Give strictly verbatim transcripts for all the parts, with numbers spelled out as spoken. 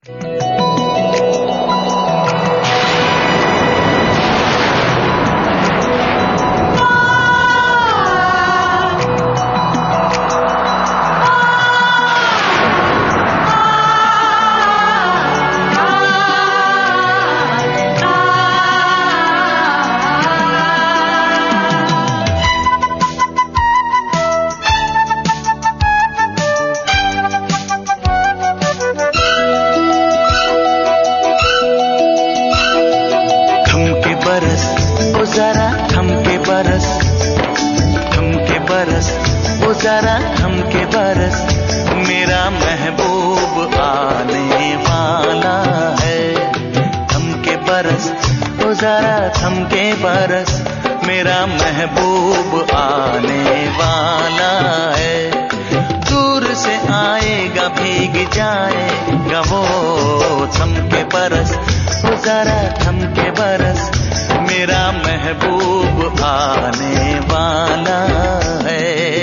जरा थम के बरस, मेरा महबूब आने वाला है। थम के बरस, ओ जरा थम के बरस, मेरा महबूब आने वाला है। दूर से आएगा भीग जाएगा वो, थम के बरस, ओ जरा थम के बरस, मेरा महबूब आने वाला है।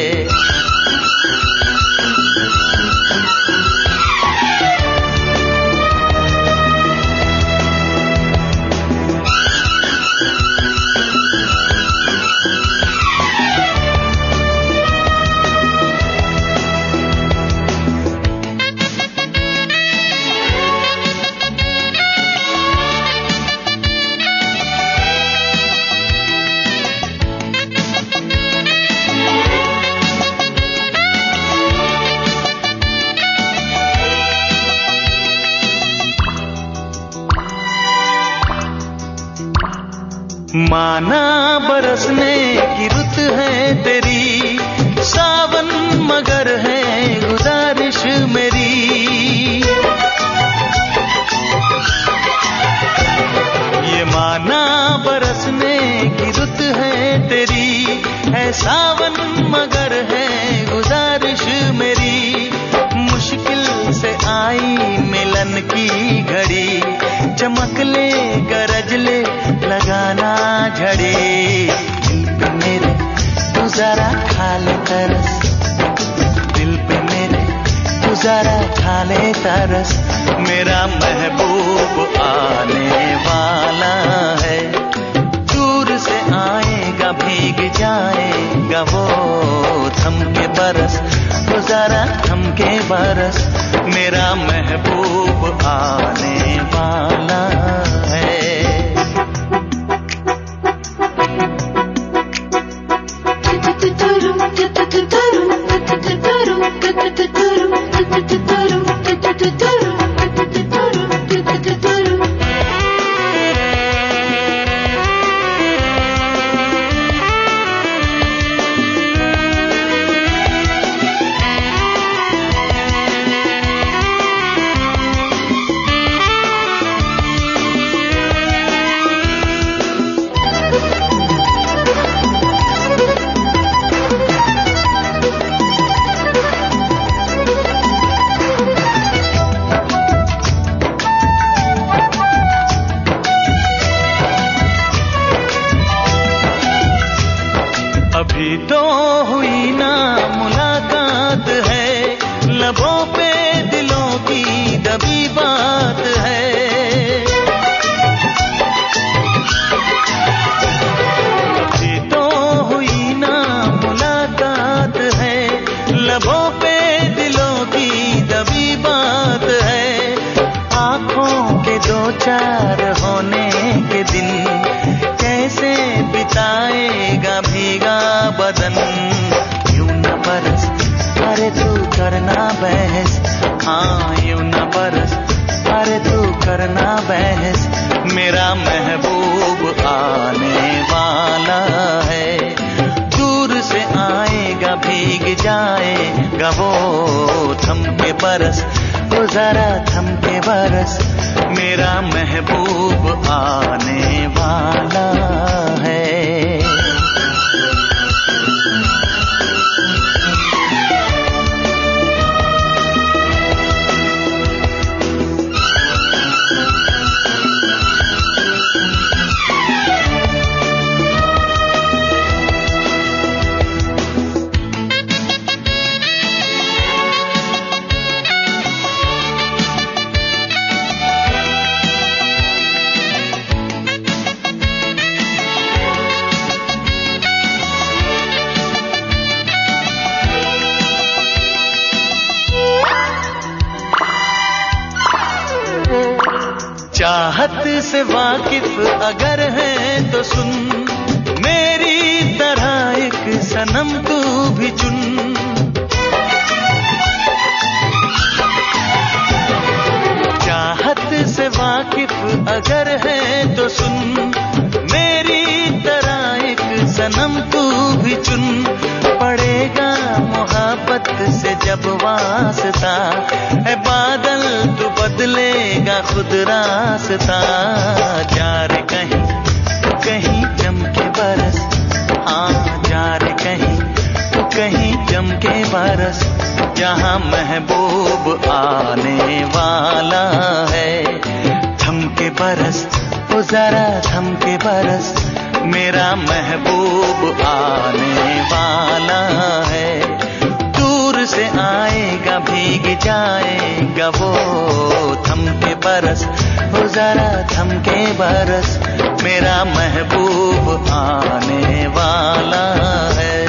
माना बरसने की रुत है तेरी, सावन मगर है गुजारिश मेरी। ये माना बरसने की रुत है तेरी, है सावन मगर है गुजारिश मेरी। मुश्किल से आई मिलन की घड़ी, चमक ले गरज ले लगाना झड़ी। दिल पे मेरे तू जरा खा ले तरस, दिल पे मेरे तू जरा खा ले तरस, मेरा महबूब आने वाला है। दूर से आएगा भीग जाएगा वो, थम के बरस, तो जरा थम के बरस, मेरा महबूब आने वाला है। अभी तो हुई ना मुलाकात है, लबों पे दिलों की दबी बात है। अभी तो हुई ना मुलाकात है, लबों पे दिलों की दबी बात है। आँखों के दो चार होने के दिन, कैसे बिताएगा भीगा बदन। यूं न बरस, अरे तू करना बहस, हाँ यूं न बरस, अरे तू करना बहस, मेरा महबूब आने वाला है। दूर से आएगा भीग जाएगा वो, थम के बरस, तो जरा थम के बरस, मेरा महबूब आने वाला है। चाहत से वाकिफ अगर है तो सुन, मेरी तरह एक सनम तू भी चुन। चाहत से वाकिफ अगर है तो सुन, मेरी तरह एक सनम तू भी चुन। पड़ेगा मोहब्बत से जब वास्ता, है बादल तू बदलेगा खुद रास्ता। जा रे कहीं कहीं जम के बरस, हाँ जा रे कहीं कहीं जम के बरस, जहाँ महबूब आने वाला है। थम के बरस ओ जरा थम के बरस, मेरा महबूब आने वाला है। दूर से आएगा भीग जाएगा वो, थम के बरस ओ जरा थम के बरस, मेरा महबूब आने वाला है।